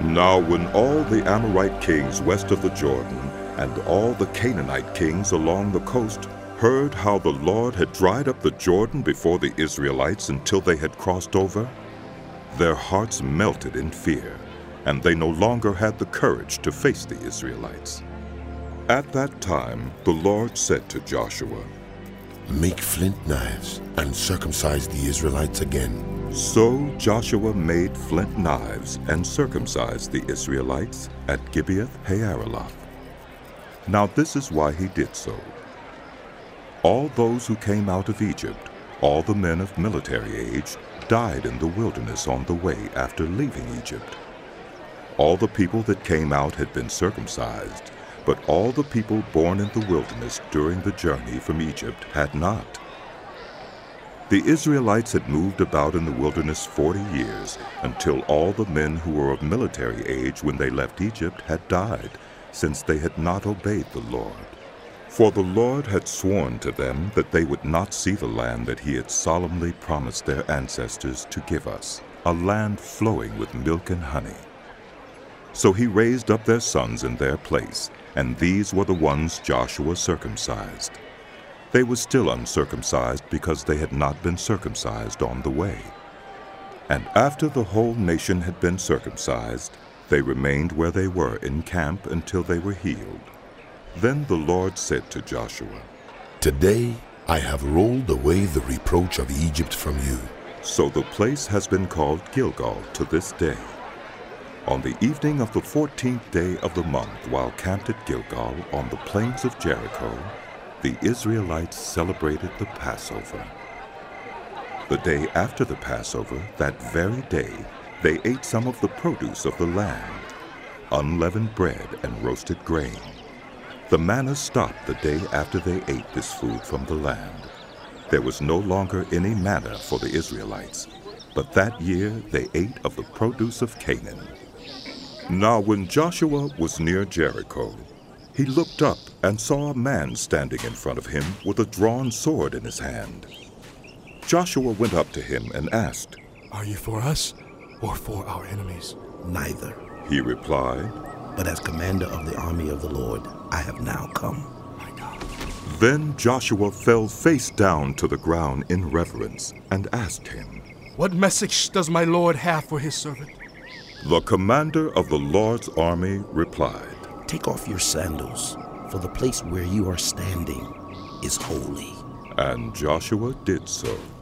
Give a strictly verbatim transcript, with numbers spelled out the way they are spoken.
Now when all the Amorite kings west of the Jordan and all the Canaanite kings along the coast heard how the Lord had dried up the Jordan before the Israelites until they had crossed over, their hearts melted in fear, and they no longer had the courage to face the Israelites. At that time the Lord said to Joshua, "Make flint knives and circumcise the Israelites again." So Joshua made flint knives and circumcised the Israelites at Gibeath-Haaraloth. Now this is why he did so. All those who came out of Egypt, all the men of military age, died in the wilderness on the way after leaving Egypt. All the people that came out had been circumcised, but all the people born in the wilderness during the journey from Egypt had not. The Israelites had moved about in the wilderness forty years, until all the men who were of military age when they left Egypt had died, since they had not obeyed the Lord. For the Lord had sworn to them that they would not see the land that he had solemnly promised their ancestors to give us, a land flowing with milk and honey. So he raised up their sons in their place, and these were the ones Joshua circumcised. They were still uncircumcised because they had not been circumcised on the way. And after the whole nation had been circumcised, they remained where they were in camp until they were healed. Then the Lord said to Joshua, "Today I have rolled away the reproach of Egypt from you." So the place has been called Gilgal to this day. On the evening of the fourteenth day of the month, while camped at Gilgal on the plains of Jericho, the Israelites celebrated the Passover. The day after the Passover, that very day, they ate some of the produce of the land, unleavened bread and roasted grain. The manna stopped the day after they ate this food from the land. There was no longer any manna for the Israelites, but that year they ate of the produce of Canaan. Now when Joshua was near Jericho, he looked up and saw a man standing in front of him with a drawn sword in his hand. Joshua went up to him and asked, "Are you for us or for our enemies?" "Neither," he replied, "but as commander of the army of the Lord, I have now come." My God. Then Joshua fell face down to the ground in reverence and asked him, "What message does my Lord have for his servant?" The commander of the Lord's army replied, "Take off your sandals, for the place where you are standing is holy." And Joshua did so.